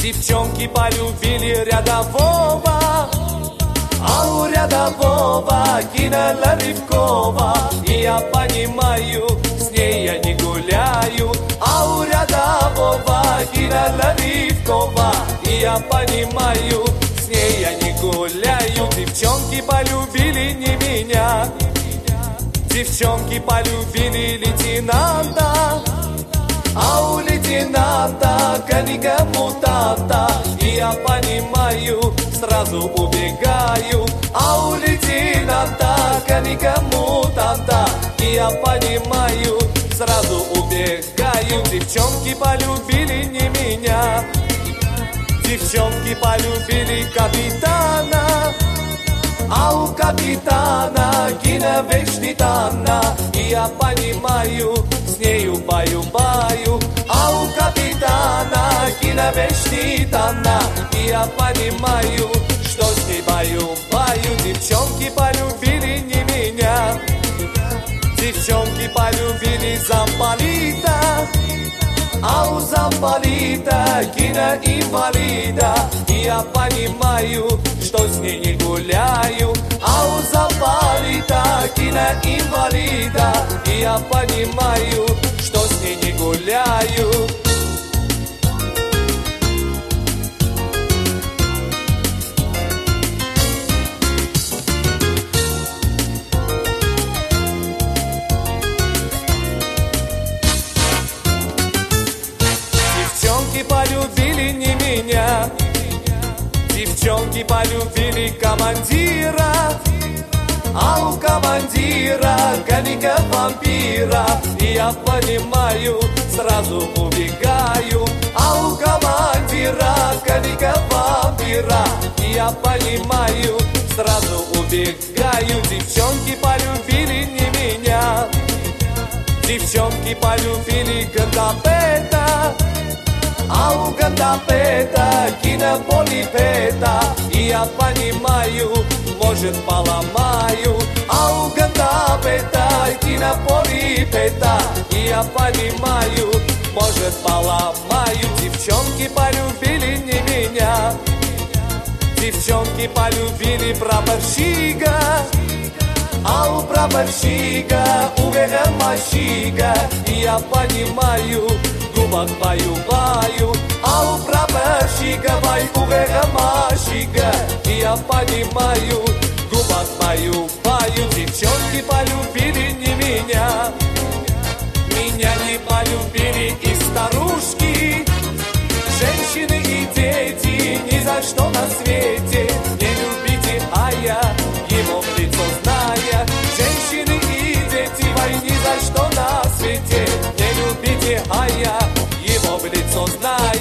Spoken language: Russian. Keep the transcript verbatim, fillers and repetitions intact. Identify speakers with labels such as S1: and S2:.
S1: Девчонки полюбили рядового, а у рядового кинула Ревкова. И я понимаю, с ней я не гуляю, а у рядового кинула Ревкова. И я понимаю, с ней я не гуляю. Девчонки полюбили не меня, девчонки полюбили лейтенанта, а у лейтенанта конька мутанта. И я понимаю, сразу убегаю, а у лейтенанта конька мутанта. И я понимаю, сразу убегаю. Девчонки полюбили не меня, девчонки полюбили капитана, а у капитана кино вечный тана. И я понимаю, с нею баю-баю, а у капитана кино вечный тана. И я понимаю, что с ней баю-баю. Девчонки полюбили не меня, девчонки полюбили замполита, а у замполита кино инвалида. И я понимаю, что с ней не гуляю, а у замполита кино инвалида. И я понимаю, что с ней не гуляю. Девчонки полюбили не меня, девчонки полюбили командира, а у командира конька вампира. И я понимаю, сразу убегаю, а у командира конька вампира. И я понимаю, сразу убегаю. Девчонки полюбили не меня, девчонки полюбили гандапета, а у гандапета кино полипета. И я понимаю, может поломаю, а у гандапета кино полипета. И я понимаю, может поломаю. Девчонки полюбили не меня, девчонки полюбили прапорщика, а у прапорщика увега мащика. И я понимаю, губах баю-баю, а у прапорщика бай увега мащика. И я понимаю, губах баю-баю. Девчонки полюбили не меня, меня не полюбили и старушки, женщины и дети. Ни за что на свете не любите, а я его в лицо зная. Женщины и дети, вой, ни за что на свете не любите, а я его в лицо знаю.